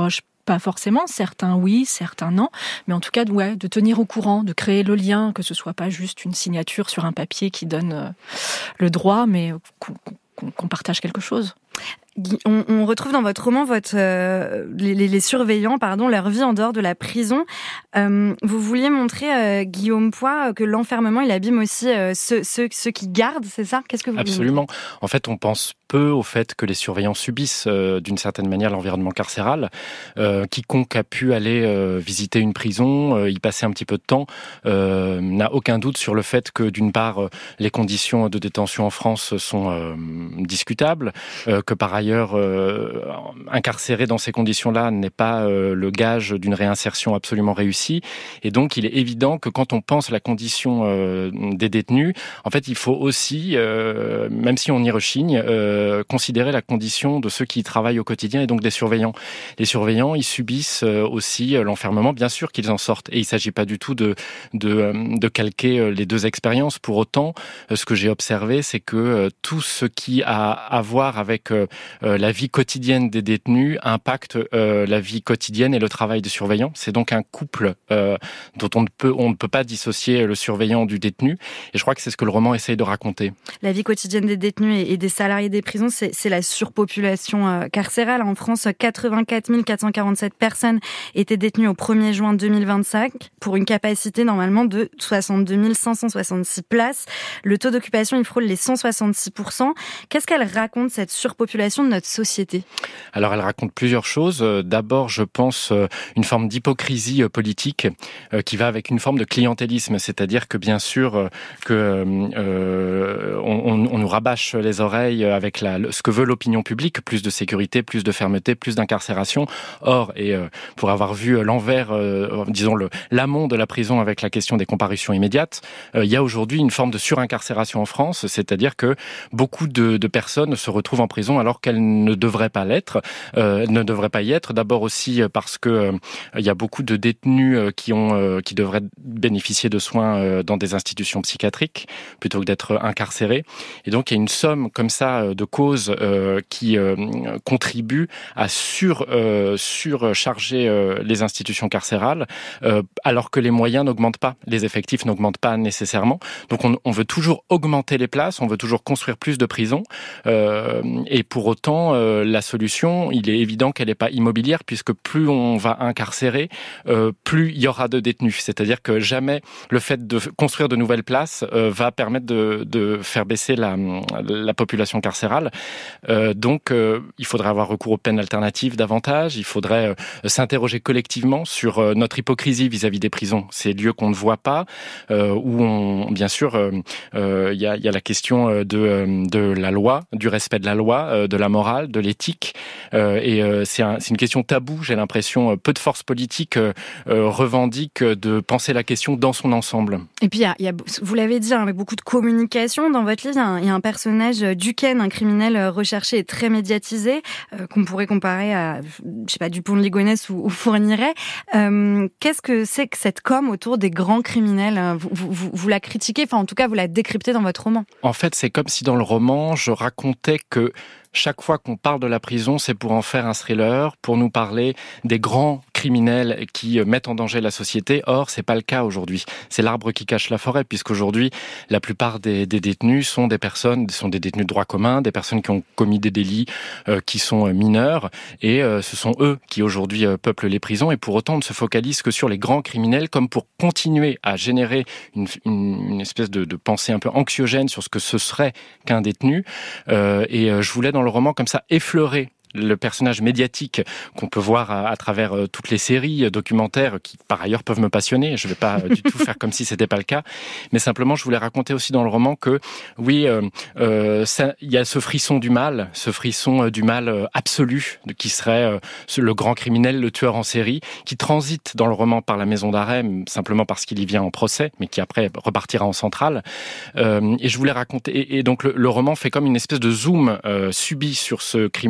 pas forcément, certains oui, certains non, mais en tout cas, ouais, de tenir au courant, de créer le lien, que ce soit pas juste une signature sur un papier qui donne euh, le droit, mais qu'on, qu'on, qu'on partage quelque chose.
On, on retrouve dans votre roman votre, euh, les, les surveillants, pardon, leur vie en dehors de la prison. Euh, vous vouliez montrer, euh, Guillaume Poix, que l'enfermement, il abîme aussi euh, ceux, ceux, ceux qui gardent, c'est ça ? Qu'est-ce que vous
Absolument. En fait, on pense peu au fait que les surveillants subissent euh, d'une certaine manière l'environnement carcéral. Euh, quiconque a pu aller euh, visiter une prison, euh, y passer un petit peu de temps, euh, n'a aucun doute sur le fait que d'une part, euh, les conditions de détention en France sont euh, discutables, euh, que par ailleurs, euh, incarcéré dans ces conditions-là n'est pas euh, le gage d'une réinsertion absolument réussie. Et donc, il est évident que quand on pense la condition euh, des détenus, en fait, il faut aussi, euh, même si on y rechigne, euh, considérer la condition de ceux qui travaillent au quotidien et donc des surveillants. Les surveillants, ils subissent aussi l'enfermement, bien sûr qu'ils en sortent. Et il ne s'agit pas du tout de, de, de calquer les deux expériences. Pour autant, ce que j'ai observé, c'est que tout ce qui a à voir avec la vie quotidienne des détenus impacte la vie quotidienne et le travail des surveillants. C'est donc un couple euh, dont on ne peut, on ne peut pas dissocier le surveillant du détenu. Et je crois que c'est ce que le roman essaye de raconter.
La vie quotidienne des détenus et des salariés des prisons, c'est, c'est la surpopulation carcérale. En France, quatre-vingt-quatre mille quatre cent quarante-sept personnes étaient détenues au premier juin deux mille vingt-cinq pour une capacité normalement de soixante-deux mille cinq cent soixante-six places. Le taux d'occupation, il frôle les cent soixante-six pour cent. Qu'est-ce qu'elle raconte, cette surpopulation de notre société ?
Alors, elle raconte plusieurs choses. D'abord, je pense, une forme d'hypocrisie politique qui va avec une forme de clientélisme, c'est-à-dire que bien sûr, que euh, on, on nous rabâche les oreilles avec la, ce que veut l'opinion publique, plus de sécurité, plus de fermeté, plus d'incarcération. Or, et euh, pour avoir vu l'envers, euh, disons le, l'amont de la prison avec la question des comparutions immédiates, euh, il y a aujourd'hui une forme de surincarcération en France, c'est-à-dire que beaucoup de, de personnes se retrouvent en prison alors qu'elles ne devraient pas l'être, euh, ne devraient pas y être. D'abord aussi parce que euh, il y a beaucoup de détenus qui ont, euh, qui devraient bénéficier de soins euh, dans des institutions psychiatriques plutôt que d'être incarcérés. Et donc il y a une somme comme ça de causes euh, qui euh, contribuent à sur, euh, surcharger euh, les institutions carcérales, euh, alors que les moyens n'augmentent pas, les effectifs n'augmentent pas nécessairement. Donc on, on veut toujours augmenter les places, on veut toujours construire plus de prisons, euh, et pour autant euh, la solution, il est évident qu'elle n'est pas immobilière, puisque plus on va incarcérer, euh, plus il y aura de détenus. C'est-à-dire que jamais le fait de construire de nouvelles places euh, va permettre de, de faire baisser la, la population carcérale. Euh, donc, euh, il faudrait avoir recours aux peines alternatives davantage. Il faudrait euh, s'interroger collectivement sur euh, notre hypocrisie vis-à-vis des prisons, ces lieux qu'on ne voit pas, euh, où on, bien sûr, il euh, euh, y, a, y a la question de, de la loi, du respect de la loi, euh, de la morale, de l'éthique. Euh, et euh, c'est, un, c'est une question taboue. J'ai l'impression peu de forces politiques euh, euh, revendiquent de penser la question dans son ensemble.
Et puis, y a, y a, vous l'avez dit, hein, avec beaucoup de communication dans votre livre, il y a un, y a un personnage, Duquesne, un criminel recherché et très médiatisé, euh, qu'on pourrait comparer à, je sais pas, Dupont de Ligonnès ou, ou Fourniret. Euh, qu'est-ce que c'est que cette com autour des grands criminels ? vous, vous, vous la critiquez, enfin en tout cas vous la décryptez dans votre roman.
En fait, c'est comme si dans le roman, je racontais que chaque fois qu'on parle de la prison, c'est pour en faire un thriller, pour nous parler des grands criminels qui mettent en danger la société. Or, c'est pas le cas aujourd'hui. C'est l'arbre qui cache la forêt, puisqu'aujourd'hui, la plupart des, des détenus sont des personnes, sont des détenus de droit commun, des personnes qui ont commis des délits euh, qui sont mineurs, et euh, ce sont eux qui aujourd'hui euh, peuplent les prisons. Et pour autant, on ne se focalise que sur les grands criminels, comme pour continuer à générer une, une, une espèce de, de pensée un peu anxiogène sur ce que ce serait qu'un détenu. Euh, et euh, je voulais dans le roman comme ça effleurer le personnage médiatique qu'on peut voir à, à travers euh, toutes les séries euh, documentaires qui par ailleurs peuvent me passionner. Je ne vais pas euh, du tout faire comme si c'était pas le cas, mais simplement je voulais raconter aussi dans le roman que oui, euh, euh, ça, il y a ce frisson du mal, ce frisson euh, du mal euh, absolu qui serait euh, le grand criminel, le tueur en série, qui transite dans le roman par la maison d'arrêt simplement parce qu'il y vient en procès, mais qui après repartira en centrale. Euh, et je voulais raconter, et, et donc le, le roman fait comme une espèce de zoom euh, subi sur ce criminel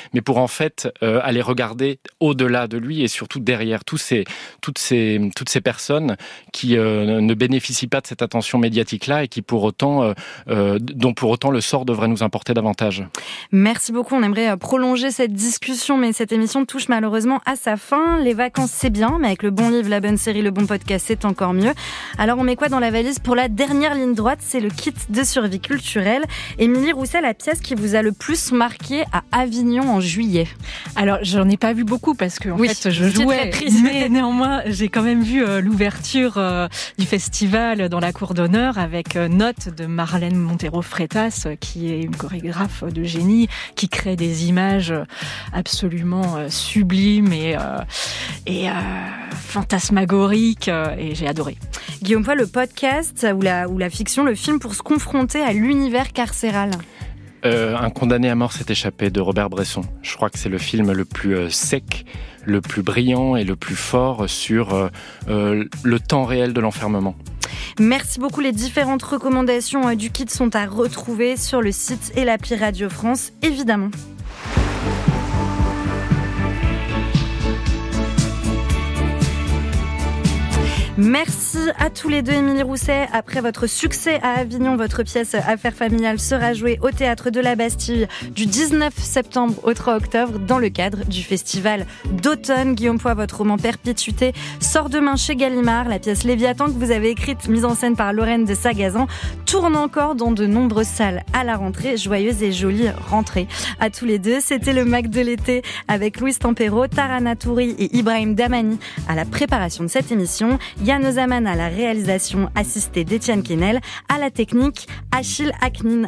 mais pour en fait euh, aller regarder au-delà de lui et surtout derrière tous ces, toutes, ces, toutes ces personnes qui euh, ne bénéficient pas de cette attention médiatique-là et qui pour autant, euh, euh, dont pour autant le sort devrait nous importer davantage.
Merci beaucoup. On aimerait prolonger cette discussion, mais cette émission touche malheureusement à sa fin. Les vacances, c'est bien, mais avec le bon livre, la bonne série, le bon podcast, c'est encore mieux. Alors, on met quoi dans la valise pour la dernière ligne droite? C'est le kit de survie culturelle. Émilie Rousset, la pièce qui vous a le plus marqué à Avignon en juillet?
Alors, j'en ai pas vu beaucoup parce que en
oui,
fait, je jouais, mais néanmoins, j'ai quand même vu euh, l'ouverture euh, du festival dans la cour d'honneur avec euh, note de Marlène Montero-Freitas, euh, qui est une chorégraphe de génie, qui crée des images absolument euh, sublimes et, euh, et euh, fantasmagoriques, euh, et j'ai adoré.
Guillaume Poix, le podcast ou la, ou la fiction, le film pour se confronter à l'univers carcéral?
Euh, un condamné à mort s'est échappé de Robert Bresson. Je crois que c'est le film le plus euh, sec, le plus brillant et le plus fort sur euh, euh, le temps réel de l'enfermement.
Merci beaucoup. Les différentes recommandations euh, du kit sont à retrouver sur le site et l'appli Radio France, évidemment. Merci à tous les deux, Émilie Rousset. Après votre succès à Avignon, votre pièce Affaires familiales sera jouée au Théâtre de la Bastille du dix-neuf septembre au trois octobre dans le cadre du festival d'automne. Guillaume Poix, votre roman Perpétuité sort demain chez Gallimard. La pièce Léviathan que vous avez écrite, mise en scène par Lorraine de Sagazan, tourne encore dans de nombreuses salles à la rentrée. Joyeuse et jolie rentrée à tous les deux. C'était le Mac de l'été avec Louise Tempero, Tarana Touri et Ibrahim Damani à la préparation de cette émission. Yann Ozaman à la réalisation assistée d'Étienne Quesnel, à la technique, Achille Aknin